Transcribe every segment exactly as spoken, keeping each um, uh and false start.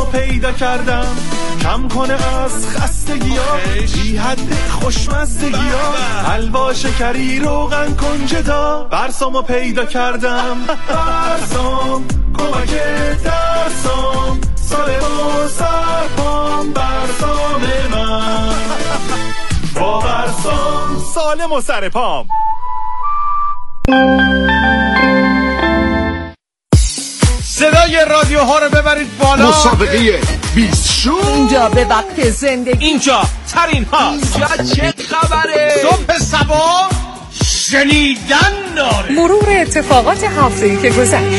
پیدا کردم کم کنه از خستگی ها بی حد خوشمزدگی ها حلوا شکری روغن کنجدا برسامو پیدا کردم برسام کمک درسام سالم و سرپام برسام من با برسام سالم و سرپام. صدای رادیو ها رو ببرید بالا. مسابقه بیست شو اینجا به وقت زندگی، اینجا ترین ها، اینجا چه خبره، صبح سبا شنیدن داره، مرور اتفاقات هفته‌ای که گذشت،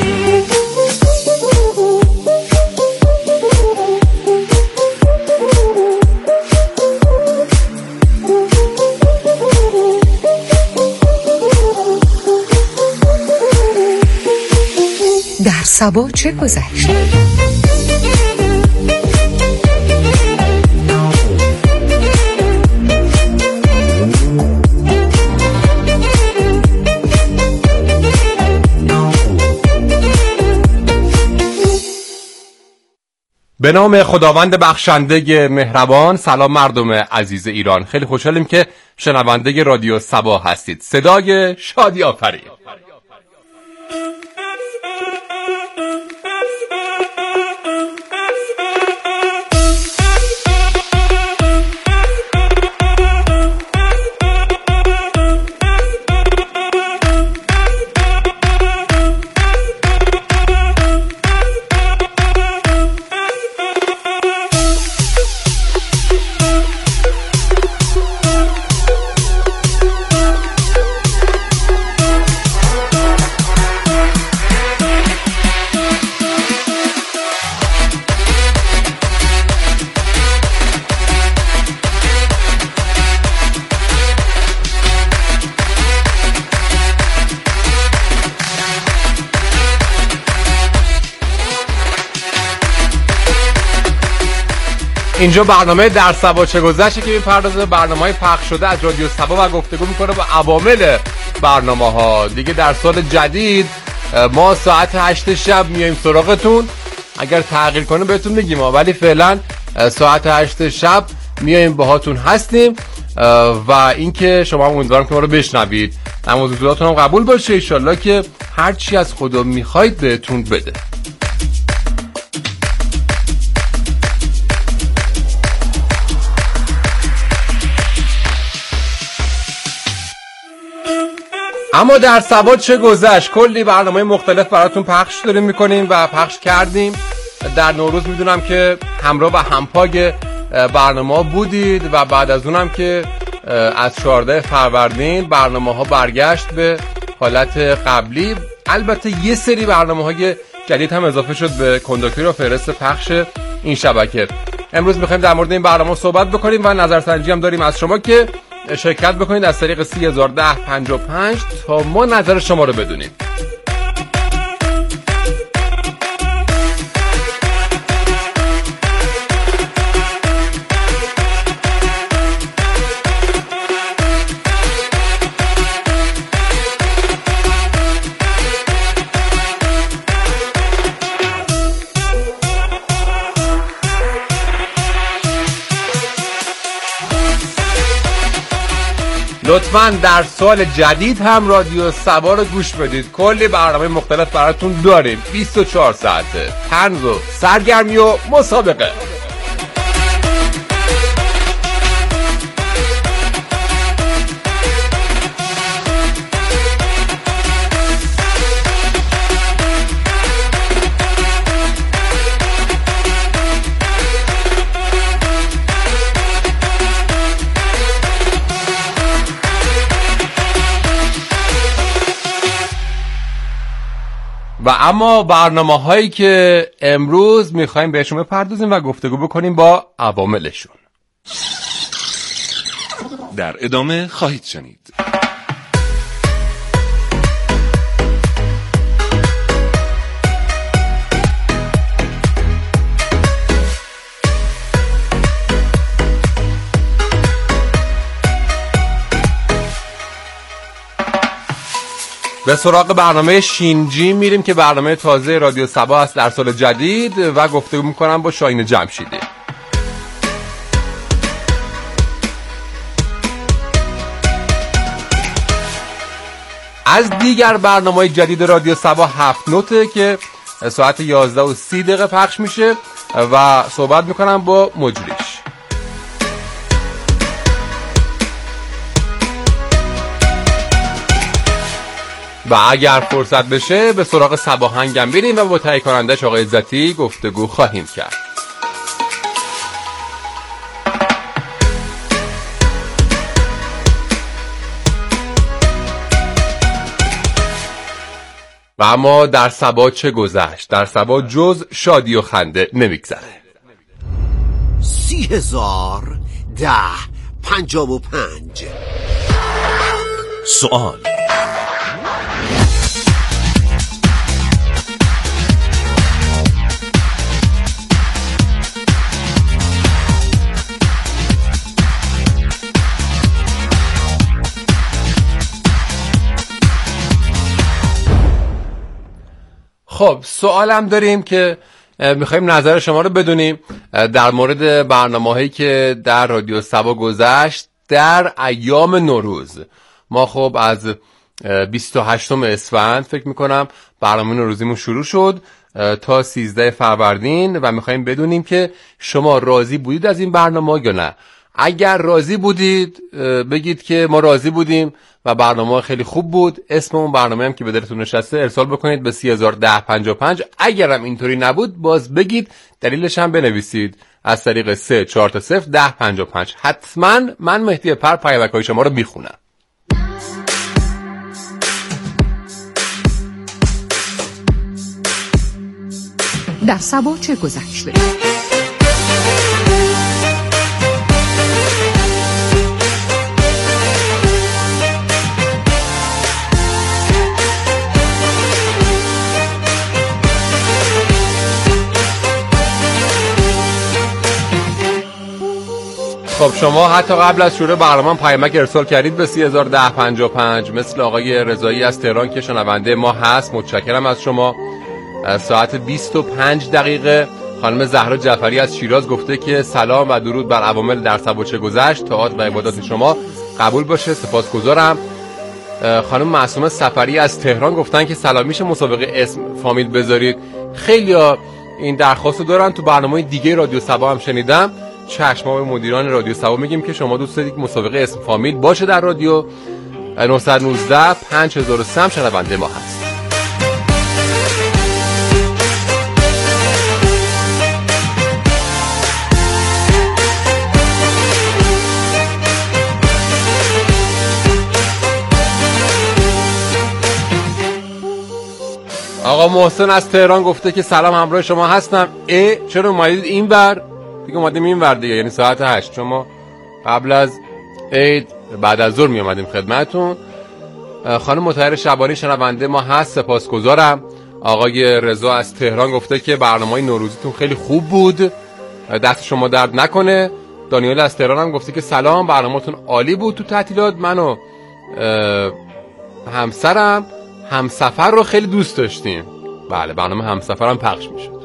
در سبا چه گذشت. به نام خداوند بخشنده مهربان. سلام مردم عزیز ایران، خیلی خوشحالیم که شنونده رادیو سبا هستید. صدای شادی آفرین. اینجا برنامه در سبا چه گذشته که میپردازه برنامه‌های پخش شده از رادیو سبا و گفتگو میکنه با عوامل برنامه‌ها. دیگه در سال جدید ما ساعت هشت شب میایم سراغتون، اگر تغییر کنه بهتون میگیم، ولی فعلا ساعت هشت شب میایم باهاتون هستیم و اینکه شما هم امیدوارم که ما رو بشنوید، موضوعاتون هم قبول باشه ان شاءالله که هر چی از خدا میخواید بهتون بده. اما در سبا چه گذشت کلی برنامه مختلف براتون پخش داریم میکنیم و پخش کردیم. در نوروز میدونم که همراه و همپاگ برنامه ها بودید و بعد از اونم که از چهاردهم فروردین برنامه ها برگشت به حالت قبلی. البته یه سری برنامه های جدید هم اضافه شد به کنداکتور و فهرست پخش این شبکه. امروز میخوایم در مورد این برنامه صحبت بکنیم و نظرسنجی هم داریم از شما که شرکت بکنید از طریق سی هزار ده پنجاه و پنج تا ما نظر شما رو بدونیم. لطفاً در سال جدید هم رادیو سبا رو گوش بدید. کلی برنامه مختلف براتون داریم. بیست و چهار ساعته طنز و سرگرمی و مسابقه. و اما برنامه هایی که امروز میخوایم بهشون بپردازیم و گفتگو بکنیم با عواملشون. در ادامه خواهید شنید به سراغ برنامه شینجی میریم که برنامه تازه رادیو صبا است در سال جدید و گفتگو میکنم با شاهین جمشیدی. از دیگر برنامه‌های جدید رادیو صبا هفت نوته که ساعت یازده و سی دقیقه پخش میشه و صحبت میکنم با مجریش. و اگر فرصت بشه به سراغ صباهنگم بریم و با تهیه کنندش آقای عزتی گفتگو خواهیم کرد. و اما در صبا چه گذشت؟ در صبا جز شادی و خنده نمیگذره. سی هزار ده پنجاب و پنج. سؤال: خب سوالم داریم که میخوایم نظر شما رو بدونیم در مورد برنامه‌هایی که در رادیو صبا گذشت در ایام نوروز. ما خب از بیست و هشتم اسفند فکر میکنم برنامه نوروزیمون شروع شد تا سیزده فروردین و میخوایم بدونیم که شما راضی بودید از این برنامه یا نه. اگر راضی بودید بگید که ما راضی بودیم و برنامه خیلی خوب بود، اسم اون برنامه هم که به دلتون نشسته ارسال بکنید به سی هزار ده پنجاه و پنج. اگرم اینطوری نبود باز بگید، دلیلش هم بنویسید از طریق سه چهار تا صفر ده پنجاه و پنج. حتما من مهدی پر پیامک‌های شما رو میخونم. در صبا چه گذشته؟ خب شما حتی قبل از شروع برنامه پیامک ارسال کردید به سی هزار ده پنجاه و پنج، مثل آقای رضایی از تهران که شنونده ما هست. متشکرم از شما. ساعت بیست و پنج دقیقه خانم زهرا جعفری از شیراز گفته که سلام و درود بر عوامل در صبا چه گذشت. طاعات و عبادات شما قبول باشه، سپاسگزارم. خانم معصومه سفری از تهران گفتن که سلامیش مسابقه اسم فامیل بذارید. خیلیا این درخواستو دارن، تو برنامه دیگه رادیو صبا هم شنیدم. چشم، ما به مدیران رادیو صبا میگیم که شما دوست دارید مسابقه اسم فامیل باشه در رادیو. نه یک نه پنج هزار و سه هم شنونده ما هست. آقا محسن از تهران گفته که سلام، همراه شما هستم. اه چرا اومدید این بر؟ دیگه اومدیم این بر دیگه، یعنی ساعت هشت. شما قبل از عید بعد از ظهر می اومدیم خدمتتون. خانم مطهر شبانی شنونده ما هست، سپاسگزارم. آقای رضا از تهران گفته که برنامه‌های نوروزیتون خیلی خوب بود، دست شما درد نکنه. دانیال از تهران هم گفته که سلام، برنامه‌تون عالی بود تو تعطیلات. من و همسرم همسفر رو خیلی دوست داشتیم. بله، برنامه همسفر هم پخش میشد.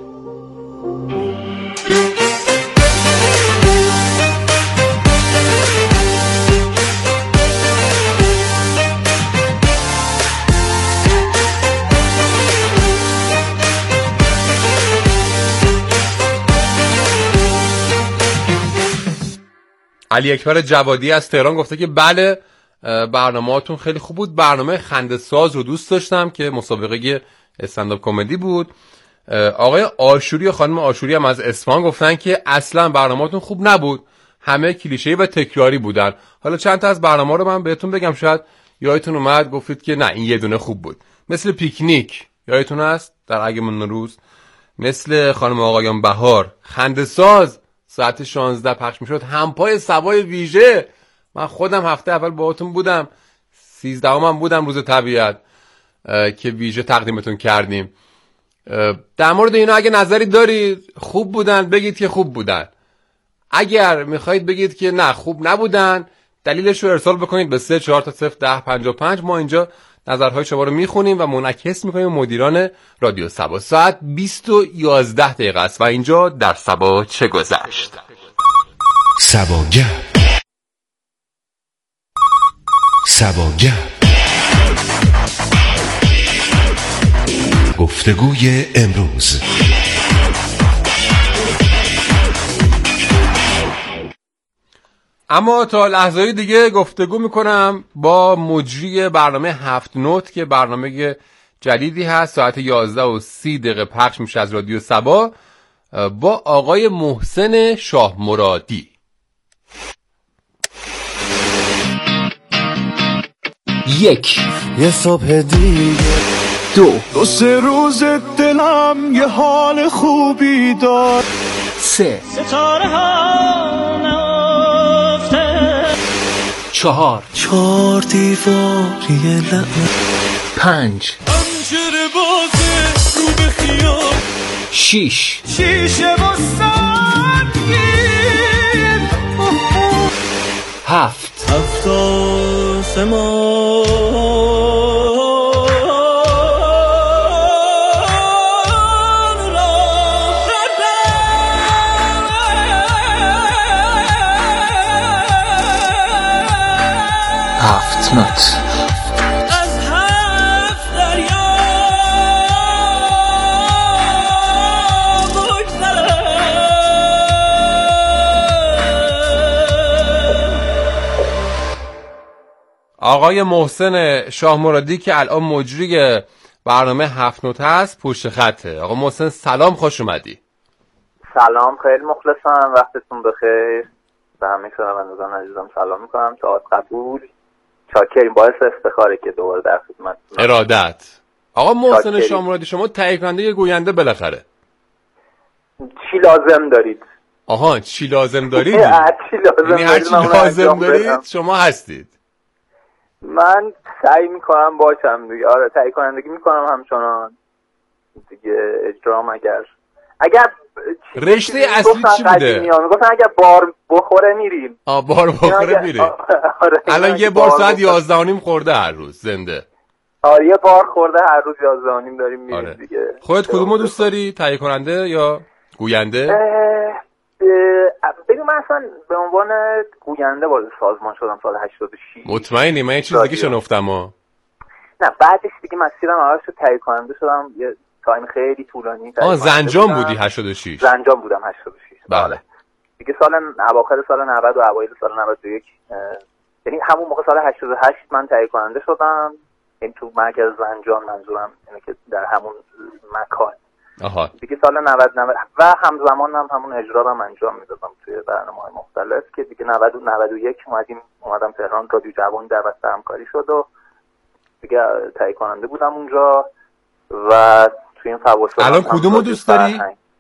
علی اکبر جوادی از تهران گفته که بله برنامه‌هاتون خیلی خوب بود. برنامه خنده ساز رو دوست داشتم که مسابقه استندآپ کمدی بود. آقای آشوری و خانم آشوری هم از اصفهان گفتن که اصلا برنامه‌هاتون خوب نبود، همه کلیشه‌ای و تکراری بودن. حالا چند تا از برنامه‌ها رو من بهتون بگم، شاید یادتون اومد گفتید که نه این یه دونه خوب بود. مثل پیکنیک، یادتون هست در ایام نوروز. مثل خانم آقایان بهار، خنده ساز ساعت شانزده پخش میشد. همپای سبای ویژه، من خودم هفته اول باهاتون بودم، سیزدهم هم بودم روز طبیعت که ویژه تقدیمتون کردیم. در مورد اینا اگه نظری دارید خوب بودن بگید که خوب بودن، اگر میخواید بگید که نه خوب نبودن دلیلش رو ارسال بکنید به سه چهار تا صفر ده پنجاه و پنج. ما اینجا نظرهای شما رو میخونیم و منعکس میکنیم مدیران رادیو سبا. ساعت بیست و یازده دقیقه است و اینجا در سبا چه گذشت. سباگه سباگه گفتگوی امروز. اما تا لحظه‌ای دیگه گفتگو میکنم با مجری برنامه هفت نوت که برنامه جدیدی هست، ساعت یازده و سی دقیقه پخش میشه از رادیو سبا، با آقای محسن شاه مرادی. یک یه صبح دیگه، دو دو سه روز دلم یه حال خوبی دار، سه ستاره ها نفته، چهار چهار دیواری لعنت، پنج پنجره بازه رو به خیال، شیش شیشه و سنگین، هفت هفت آسمان هفت نوت. از هفت دریا بگذره. آقای محسن شاه مرادی که الان مجری برنامه هفت نوت هست پشت خطه. آقا محسن سلام، خوش اومدی. سلام، خیلی مخلصم، وقتتون بخیر. به همه شنوندگان عزیزم سلام میکنم. ساعت قبول، چاکریم، باعث افتخاره که دوباره در خدمتتونم. ارادت. آقا محسن شاه مرادی، شما تهیه کننده یه گوینده بالاخره، چی لازم دارید؟ آها چی لازم دارید؟ چی لازم یعنی هر چی لازم دارید شما هستید. من سعی میکنم باشم دیگه. آره تهیه کنندگی میکنم همچنان دیگه. اجرام اگر اگر رشته اصلی چی بوده؟ میگفتن اگر بار بخوره میریم. آ بار بخوره میریم. آره الان یه بار ساعت یازده و نیم خورده هر روز زنده. آره یه بار خورده هر روز یازده و نیم داریم میریم. آره. دیگه خودت کدومو دوست داری؟ تهیه کننده یا گوینده؟ بگم من اصلا به عنوان گوینده وارد سازمان شدم سال هشتاد و شش. مطمئنی؟ من یه چیز دیگه شنفتم ها. نه بعدش دیگه مسیرم عوض شد، تهیه کننده شدم. یه تایم خیلی طولانی. آه زنجان بودی هشتاد و شش؟ زنجان بودم هشتاد و شش. بله. دیگه سال اواخر سال نود و اوایل سال نود و یک، یعنی همون موقع سال هشتاد و هشت من تهیه کننده شدم. این تو مرکز زنجان، منظورم اینه که در همون مکان. آها. دیگه سال نود نود و همزمان هم همون اجرا رو انجام میدادم توی برنامه‌های مختلف که دیگه نود و نود و یک اومدیم اومدم تهران، رادیو جوان دعوت به همکاری شد و دیگه تهیه کننده بودم اونجا و توی این فواصل. الان کدومو دوست داری؟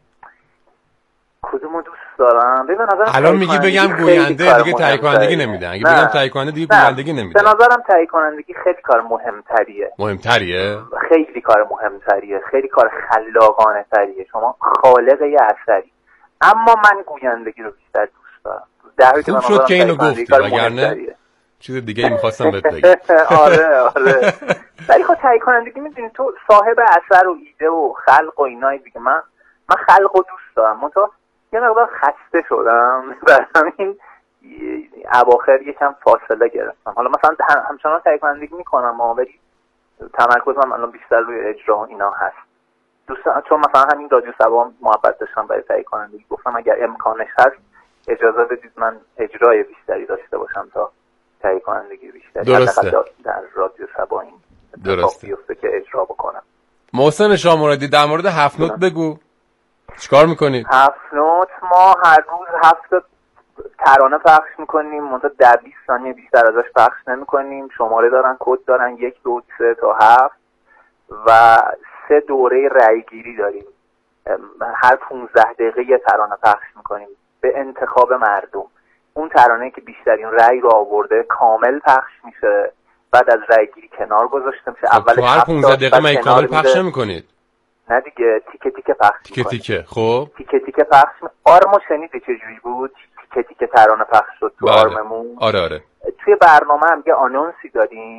کدومو دوست دارم؟ ببین نظرم الان میگی بگم گوینده دیگه تهیه کنندگی نمیدن. اگه بگم تهیه کننده دیگه گویندگی نمیدن. به نظرم تهیه کنندگی خیلی کار مهمتریه. مهمتریه؟ خیلی کار مهمتریه، خیلی کار خلاقانه تریه. شما خالق یه اثری، اما من گویندگی رو بیشتر دوست دارم. در خوب شد که اینو گفتی، وگرنه چیز دیگه ای می‌خواستم بهت بگم. آره آره. ولی خب تهیه کنندگی می‌دونی تو صاحب اثر و ایده و خلق و اینای دیگه. من من خلق و دوست دارم، منتها یه مقدار خسته شدم، برای همین اواخر یکم فاصله گرفتم. حالا مثلا همچنان تهیه کنندگی میکنم ولی تمرکزم الان بیشتر روی اجرا و اینا هست. دوستان چون مثلا همین رادیو سبا محبت داشتم برای تهیه کنندگی، گفتم اگر امکانش هست اجازه بدید من اجرای بیشتری داشته باشم تا تهیه کنندگی بیشتری. درسته. در رادیو سبا این درسته بیفته که اجرا بکنم. محسن شاه مرادی در مورد هفت نوت بگو. چیکار میکنید؟ هفت نوت ما هر روز هفت ترانه پخش میکنیم، منتها در بیست ثانیه بیشتر ازش پخش نمیکنیم. شماره دارن، کد دارن، یک دو سه تا هفت و سه دوره رأی گیری داریم. هر پونزده دقیقه یه ترانه پخش میکنیم به انتخاب مردم. اون ترانه که بیشترین رأی رو آورده کامل پخش میشه، بعد از رأی گیری کنار گذاشته میشه. اولش تو هر پونزده دقیقه من کامل پخش نمیکنید؟ نه دیگه، تیکه تیکه پخش تیکه تیکه. خب تیکه تیکه پخش. آرمو شنیدی چه جوری بود؟ تیکه تیکه ترانه پخش شد تو. بله. آرممون. آره آره. توی برنامه هم یه آنونسی داریم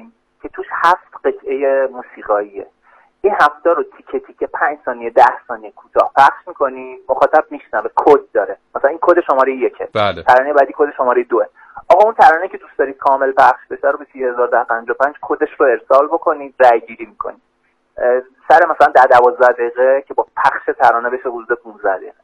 که توش هفت قطعه موسیقاییه. این هفته رو تیکه تیکه پنج ثانیه ده ثانیه کوتاه پخش میکنی، مخاطب میشنوه. کد داره، مثلا این کد شماره یکه، بله. ترانه بعدی کد شماره دوه. آقا اون ترانه که دوست دارید کامل پخش بشه رو به سی هزار و ده و پنجاه و پنج کدش رو ارسال بکنید، رای گیری میکنید سر مثلا ده دوازده دقیقه که با پخش ترانه بشه حدود پانزده دقیقه.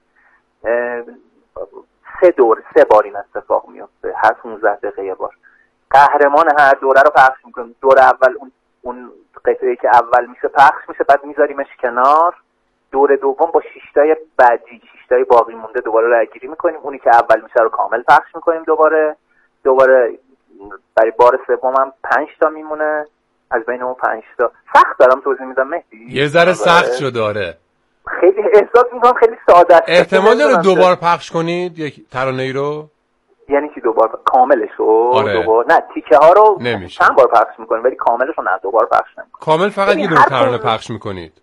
سه دور سه بار این اتفاق میفته، هر پانزده دقیقه یه بار. قهرمان هر دوره رو پخش میکنیم. دور اول اون اون قطعه‌ای که اول میشه پخش میشه، بعد میذاریمش کنار. دور دوم با شیشتای بعدی، شیشتای باقی مونده دوباره رایگیری میکنیم. اونی که اول میشه رو کامل پخش میکنیم دوباره. دوباره برای بار سوم هم پنج تا میمونه. از بین اون پنج تا سخت دارم توضیح میدم مهدی؟ یه ذره سخت شد داره. خیلی احساس میکنم خیلی ساده است. احتمال داره دوبار پخش کنید یک ترانه ای رو؟ یعنی چی دوبار کاملش رو؟ آره. دوبار نه، تیکه ها رو نمیشه. چند بار پخش میکنیم ولی کاملش رو نه دوبار پخش نمیکنیم. کامل فقط یه دونه ترانه پخش میکنید؟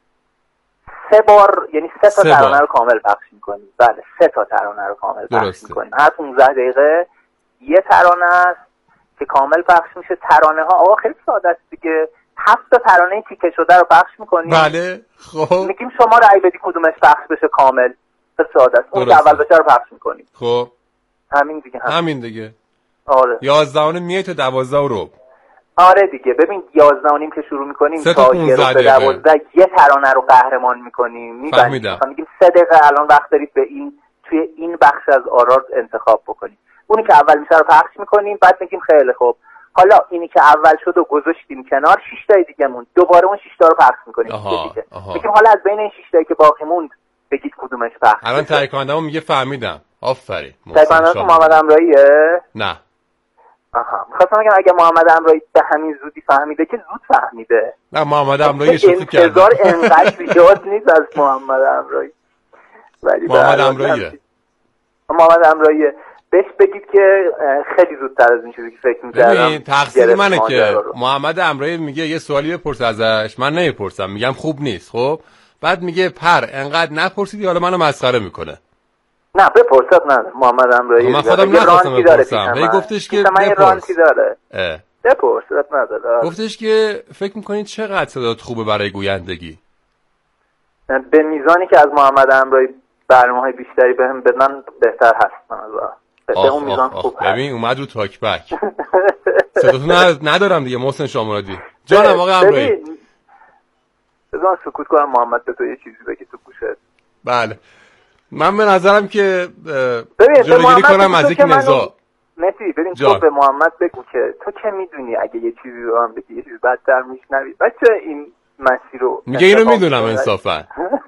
سه بار، یعنی سه تا ترانه رو کامل پخش میکنیم. بله سه تا ترانه رو کامل پخش میکنیم. هر پانزده دقیقه یه ترانه است که کامل پخش میشه. ترانه ها آقا خیلی ساده است دیگه. هفت تا ترانه تیکه شده رو پخش میکنیم. بله. خب میگیم شما رأی بدی کدومش پخش بشه کامل. خیلی ساده است. اون که اول بشه رو پخش میکنیم. خب همین دیگه. همین, همین دیگه. آره. یازده میای تا دوازده و ربع. آره دیگه. ببین یازده و نیم که شروع میکنیم تا یه رو به دوازده یه ترانه رو قهرمان میکنیم. میبندیم. میگیم سه دقیقه الان وقت دارید به این توی این بخش از آرا انتخاب بکنیم. اونی که اول میشه رو پخش میکنیم. بعد میگیم خیلی خوب، حالا اینی که اول شد و گذاشتیم کنار، شش تا دیگه موند، دوباره اون شش تا رو پخش میکنیم. میگیم حالا از بین این شش تایی که باقی موند بگید کدومش پخش. الان تهیه کننده‌مون میگه فهمیدم. آفرین. تهیه کننده محمد امراییه؟ نه. آها، می‌خواستم بگم اگه محمد امرایی به همین زودی فهمیده که زود فهمیده. نه محمد امرایی شوخی کرد. انتظار انقدر زیاد نیست از محمد امرایی. ولی محمد امراییه. محمد امراییه. بهش بگید که خیلی زودتر از این چیزی که فکر می‌کردم. ببین تقصیر منه که محمد امرایی میگه یه سوالی بپرس ازش، من نمیپرسم، میگم خوب نیست. خب بعد میگه پر انقدر نپرسیدی، حالا منو مسخره میکنه. نه بپرسد نه محمد امرایی. من خودم نخواستم بپرسم. هی گفتش که بپرس. داره. اه. بپرسد نداره. گفتش که فکر میکنید چقدر صدات خوبه برای گویندگی؟ به میزانی که از محمد امرایی برنامه‌های بیشتری بهم بدن بهتر هست من از به اون میزان خوب. ببین اومد رو تاک بک. صداتون ندارم دیگه محسن شامرادی. جانم آقا امرایی. بذار سکوت کنم محمد به تو یه چیزی بگی تو گوشت. بله. من به نظرم که جلوگیری کنم از یک نزاع. مسی ببین تو به محمد بگو که تو که میدونی اگه یه چیزی رو هم بگی یه چیزی بدتر میشنوی. بچه این مسیر رو میگه اینو میدونم انصافا.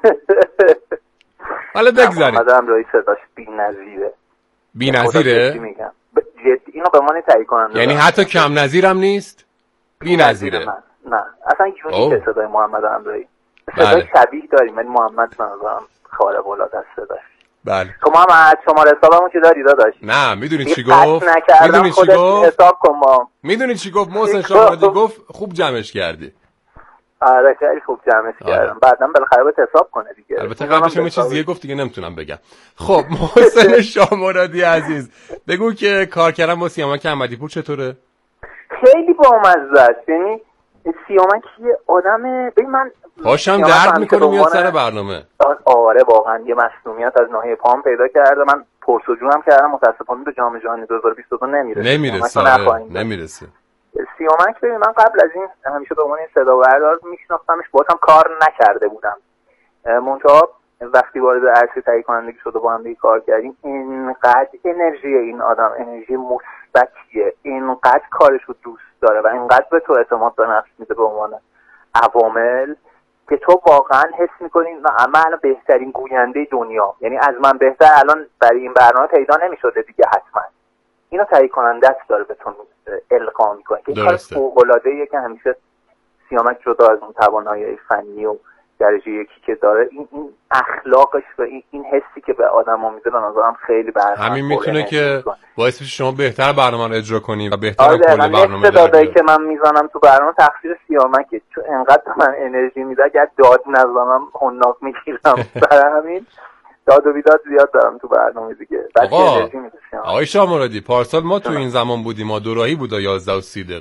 حالا بگذاریم. محمد امرایی صداش بی‌نظیره. بی‌نظیره؟ میگم. جدی اینو به من تایید کنم. یعنی حتی کم نظیرم نیست؟ بی‌نظیره. نه اصلا یونیک صدای محمد امرایی. صدای شبیه داریم ولی محمد منظورم خارق العاده است صداش. بله. تو محمد شماره حسابمون چه داری داداش؟ نه میدونی چی گفت؟ میدونی چی گفت؟ حساب کن ما. میدونی چی گفت محسن شامرادی؟ گفت خوب جمعش کردی. آره خیلی خوب جمعش کردم. بعدم بالاخره بهت حساب کنه دیگه. البته قبلش یه چیز دیگه گفت دیگه نمیتونم بگم. خب محسن شامرادی عزیز بگو که کار کردن با سیامک احمدی پور چطوره؟ خیلی بامزه است. یعنی سیامک یه آدم ببین من پاشم درد میکنه میاد سر برنامه. آره واقعا یه مسئولیت از ناحیه پام پیدا کرده. من پرسجوام کردم متاسفانه به جام جهانی دو هزار و بیست و دو نمیرسه. نمیرسه آره. نمیرسه. سیامک ببین من قبل از این همیشه به عنوان صدا بردار میشناختمش، باهاشم کار نکرده بودم. منتها وقتی وارد عرصه تهیه کنندگی شد و با هم دیگه کار کردیم اینقدر انرژی این آدم انرژی مثبتیه، اینقدر کارش رو دوست داره و اینقدر به تو اعتماد به نفس میده به عنوان عوامل که تو واقعا حس میکنی من بهترین گوینده دنیا، یعنی از من بهتر الان برای این برنامه پیدا نمیشده دیگه حتما. اینو تهیه کنندت داره به تو القا میکنه که این کار فوق‌العاده‌ایه که همیشه سیامک جدا از اون توانایی فنی و درجه یکی که داره این این اخلاقش و این, این حسی که به آدم‌ها میده به نظرم خیلی برنامه همین میتونه که باعث بشه شما بهتر برنامه رو اجرا کنی و بهتر کل برنامه دادایی که من میزنم تو برنامه تقصیر سیامکه، چون انقدر من انرژی میده اگر داد نزنم حناق میگیرم. برای همین داد و بیداد زیاد دارم تو برنامه دیگه. آقا آقای شامرادی پارسال ما تو این زمان بودیم، ما دوراهی بود یازده و سی دقیقه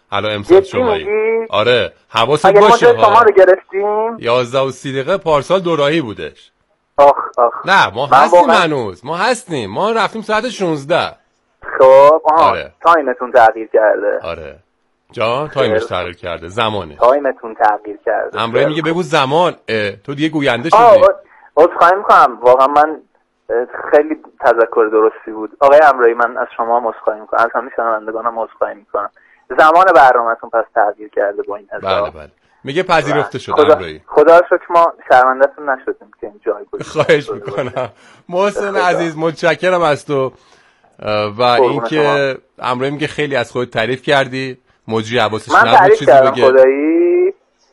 الان امسال شمایی. آره حواست باشه ها. شما رو گرفتیم یازده و سی دقیقه پارسال دوراهی بودش. آخ آخ نه ما هستیم هنوز، ما هستیم، ما رفتیم ساعت شانزده. خب آها آره. تایمتون تغییر کرده. آره جان تایمش تغییر کرده، زمانه تایمتون تغییر کرده. امروز میگه بگو زمان. تو دیگه گوینده شدی. عذرخواهی میکنم واقعا من خیلی تذکر درستی بود آقای امرایی، من از شما عذرخواهی میکنم، از همه شنوندگانم عذرخواهی میکنم. زمان برنامه‌تون پس تغییر کرده با این حساب. بله بله میگه پذیرفته شد امرایی. خدا رو شکر ما شرمنده‌تون نشدیم که این جایگزین. خواهش میکنم محسن عزیز، متشکرم از تو و اینکه امرایی میگه خیلی از خودت تعریف کردی، مجری حواسش نبود چیزی بگه. خدایی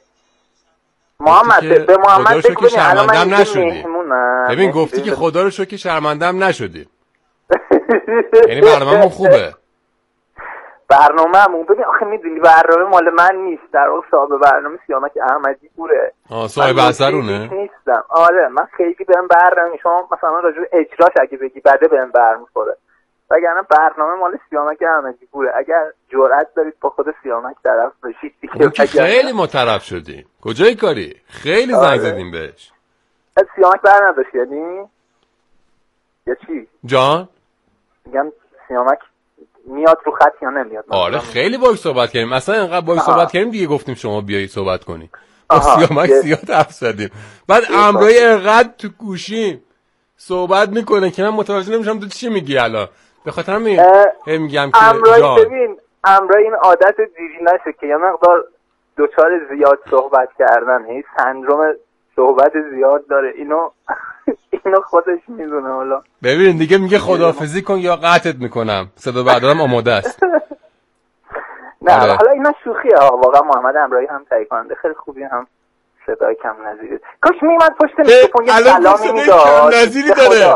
محمد به محمد بگو شرمنده‌ام نشدی. ببین گفتی که خدا رو شکر که شرمنده‌ام نشدی. یعنی برنامه‌مون خوبه. برنامه‌مون ببین آخه میدونی برنامه مال من نیست، در واقع صاحب برنامه سیامک احمدی پوره. آه صاحب اثرونه. نیستم. آره من خیلی بهم برنامه شما مثلا راجع به اجراش اگه بگی بده بهم برمیخوره. وگرنه برنامه مال سیامک احمدی پوره. اگر جرأت دارید با خود سیامک طرف بشید دیگه خیلی ما طرف شدیم. کجای کاری؟ خیلی زنگ زدیم بهش. سیامک بر نداشت یعنی یا چی؟ جان؟ میگم سیامک میاد رو خط یا نمیاد؟ آره خیلی باهاش صحبت کردیم، اصلا اینقدر باهاش صحبت کردیم دیگه گفتیم شما بیایی صحبت کنی. با سیامک زیاد حرف زدیم. بعد امرای اینقدر تو گوشیم صحبت میکنه که من متوجه نمیشم تو چی میگی الان. به خاطر همین میگم که امرای ببین امرای این عادت دیری نشه که یه مقدار دوچار زیاد صحبت کردن، هی سندروم صحبت زیاد داره، اینو اینو خودش میدونه. حالا ببین دیگه میگه خداحافظی کن یا قطعت میکنم، صدا بردارم آماده است. نه آره. حالا اینا شوخیه ها، واقعا محمد امرایی هم تهیه کننده خیلی خوبی، هم صدای کم نظیره. کاش میمد پشت میکروفون یه سلامی میداد. کم نظیری داره.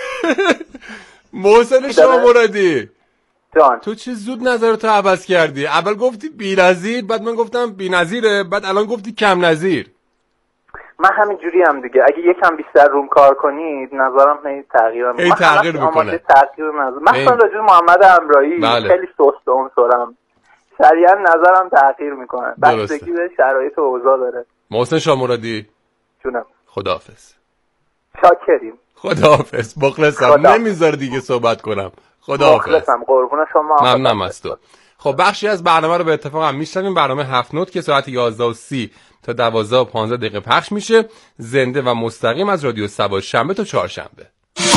محسن شما مرادی جان تو چه زود نظرتو عوض کردی؟ اول گفتی بی‌نظیر، بعد من گفتم بی‌نظیره، بعد الان گفتی کم نظیر. من همین جوری هم دیگه، اگه یکم بیشتر روم کار کنید نظرم هی تغییرم هی تغییر میکنه. تغییر نظر مثلا راجع به محمد امرایی بله. خیلی سست و اونطورم سریعا نظرم تغییر میکنه، بستگی به شرایط و اوضاع داره. محسن شاه مرادی جونم خداحافظ. شاکریم. خداحافظ. مخلصم، نمیذاره دیگه صحبت کنم. خداحافظ. مخلصم، قربون شما. ممنونم از تو. خب بخشی از برنامه رو به اتفاق هم میشنویم، برنامه هفت نوت که ساعت یازده و سی تا دوازده و پانزده دقیقه پخش میشه، زنده و مستقیم از رادیو سبا، شنبه تا چهارشنبه.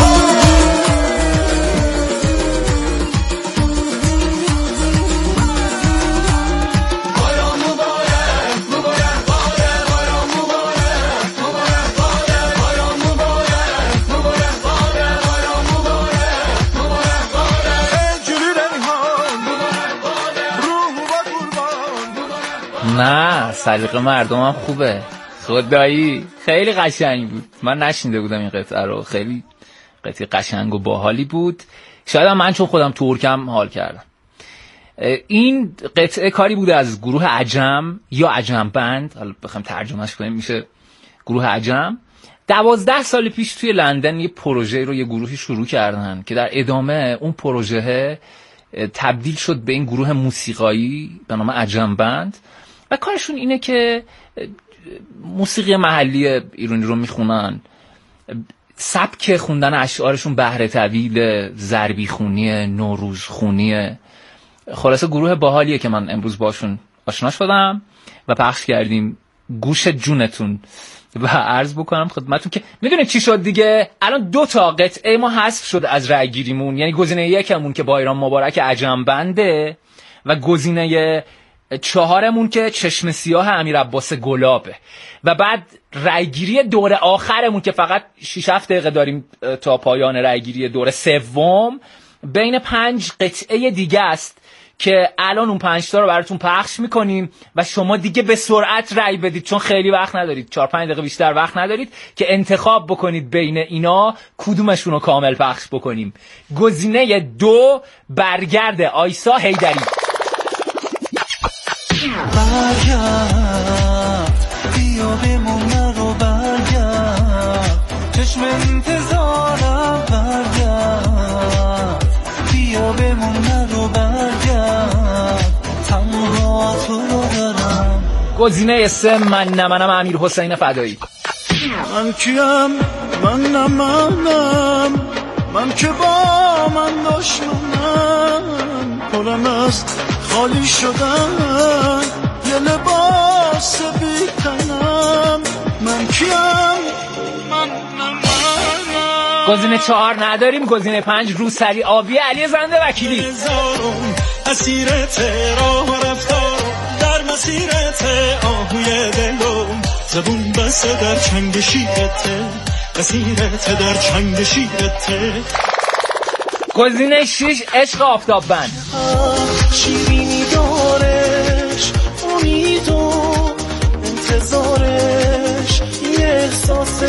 نه سلیقه مردم هم خوبه خدایی، خیلی قشنگ بود. من نشنیده بودم این قطعه رو، خیلی قطعه قشنگ و باحالی بود. شاید من چون خودم ترکم حال کردم. این قطعه کاری بوده از گروه عجم یا عجم بند، حالا بخوام ترجمهش کنیم میشه گروه عجم. دوازده سال پیش توی لندن یه پروژه رو یه گروهی شروع کردن که در ادامه اون پروژه تبدیل شد به این گروه موسیقایی به نام عجم بند و کارشون اینه که موسیقی محلی ایرانی رو میخونن، سبک خوندن اشعارشون بهره طویل، ضربی خونی، نوروز خونی. خلاصه گروه باحالیه که من امروز باشون آشنا شدم و پخش کردیم گوش جونتون. و عرض بکنم خدمتتون که میدونه چی شد دیگه، الان دو تا قطعه ما حذف شد از رأی گیریمون، یعنی گزینه یکمون که بایرام مبارک عجم بنده و گزینه چهارمون که چشم سیاه امیر عباس گلابه. و بعد رأیگیری دور آخرمون که فقط شش هفت دقیقه داریم تا پایان رأیگیری دور سوم، بین پنج قطعه دیگه است که الان اون پنج تا رو براتون پخش میکنیم و شما دیگه به سرعت رأی بدید چون خیلی وقت ندارید، چهار پنج دقیقه بیشتر وقت ندارید که انتخاب بکنید بین اینا کدومشون رو کامل پخش بکنیم. گزینه دو، برگرد آیسا حیدری. برگرد بیا بمون نرو، برگرد چشم انتظارم، برگرد بیا بمون نرو، برگرد تنها گزینه سه من نه منم امیر حسین فدایی. من کیم؟ من نه منم، من که با من دشمنم، پرم از خالی شدن یه لباس بیتنم. من کیم؟ من نه منم. گزینه چهار نداریم. گزینه پنج روسری آبی علی زنده وکیلی. اسیرت راه رفتار در مسیرت آهوی دلم، زبون بسته در چنگ شیرته، اسیرت در چنگ شیرته. گزینه شش عشق آفتاب بند. شیرینی دارش امید و انتظارش، یه احساس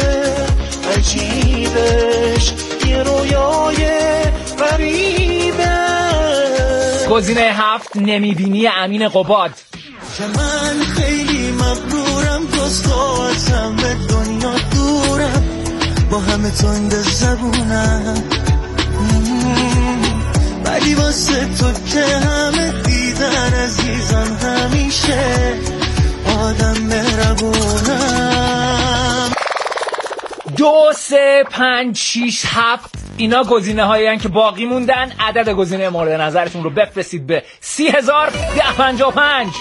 عجیبش، یه رویای غریبه. گزینه هفت نمیبینی امین قباد. که من خیلی مغرورم، دوستاتم به دنیا دورم، با همه تند زبونم، ولی واسه تو که همه دیدن عزیزم همیشه آدم مهربونم. دو سه پنج شیش هفت اینا گزینه هایی هن که باقی موندن. عدد گزینه مورد نظرتون رو بفرستید به سی هزار ده پنجاه و پنج.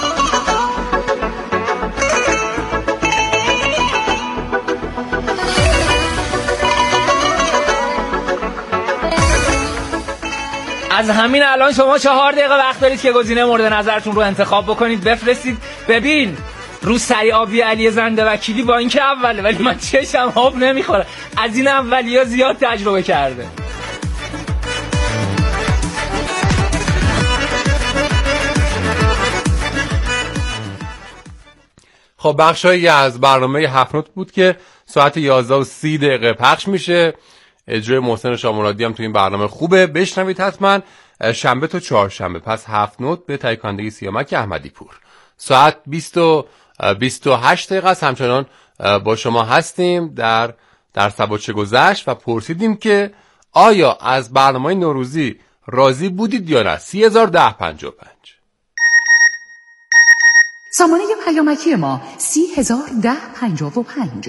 از همین الان شما چهار دقیقه وقت دارید که گزینه مورد نظرتون رو انتخاب بکنید، بفرستید. ببین روسری آبی علی زنده وکیلی با اینکه اوله ولی من چشم آب نمیخوره، از این اولیا زیاد تجربه کرده. خب بخشایی از برنامه هفت نوت بود که ساعت یازده و سی دقیقه پخش میشه. اجرای محسن شامرادی هم تو این برنامه خوبه، بشنوید حتما. شنبه تا چهارشنبه پس هفت نوت به تایکاندگی سیامک احمدی پور. ساعت بیست و بیست و هشت دقیقه است. همچنان با شما هستیم در در سبا چه گذشت و پرسیدیم که آیا از برنامه نوروزی راضی بودید یا نه؟ سی هزار ده پنجاه و پنج. سامانه پیامکی ما سی هزار ده پنجاه و پنج.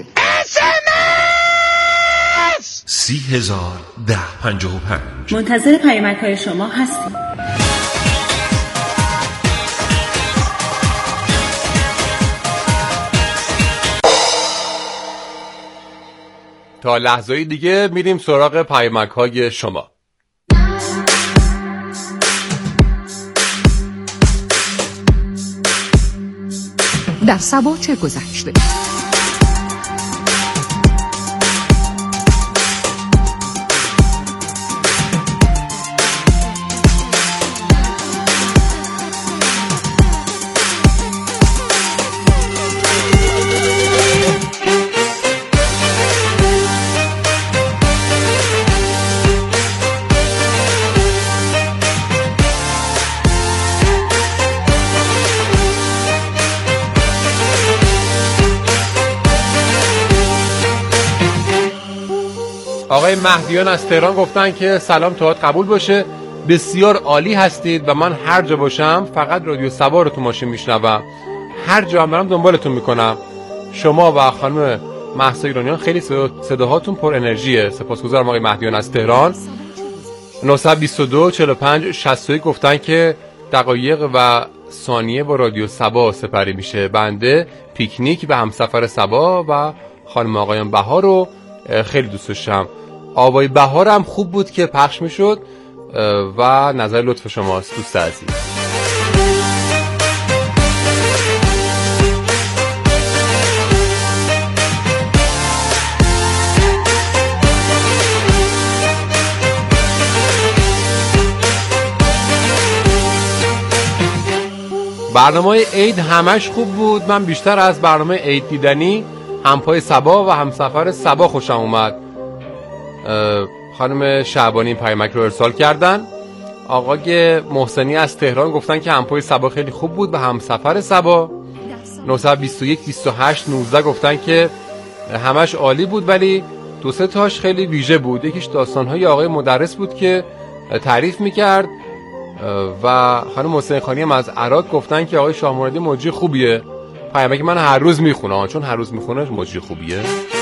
سی هزار ده پنجاه و پنج. منتظر پیامک های شما هستیم. تا لحظه‌ای دیگه میریم سراغ پیامک های شما. در سبا چه گذشته؟ آقای مهدیان از تهران گفتن که سلام توات قبول باشه، بسیار عالی هستید و من هر جا باشم فقط رادیو سبا رو تو ماشین میشنوم، هر جا هم برم دنبالتون میکنم. شما و خانم مهسا ایرانیان خیلی صداهاتون پر انرژیه. سپاسگزارم آقای مهدیان از تهران. نه دو دو چهل و پنج شصت و یک گفتن که دقایق و ثانیه با رادیو سبا سپری میشه. بنده پیکنیک به همسفر سبا و خانم آقایان بهار رو خیلی دوست داشتم. آوای بهار هم خوب بود که پخش میشد و نظر لطف شماست دوست عزیز. برنامه عید همش خوب بود. من بیشتر از برنامه عید دیدنی همپای سبا و همسفر سبا خوشم اومد. خانم شعبانی پیامک رو ارسال کردن. آقای محسنی از تهران گفتن که همپای سبا خیلی خوب بود و همسفر سبا. نه دو یک بیست و هشت نوزده گفتن که همش عالی بود ولی دو سه تاش خیلی ویژه بود. یکیش داستان‌های آقای مدرس بود که تعریف می‌کرد و خانم حسین خانی هم از عراق گفتن که آقای شاهمرادی موجی خوبیه پیامک من هر روز میخونه، چون هر روز میخونه مجری خوبیه.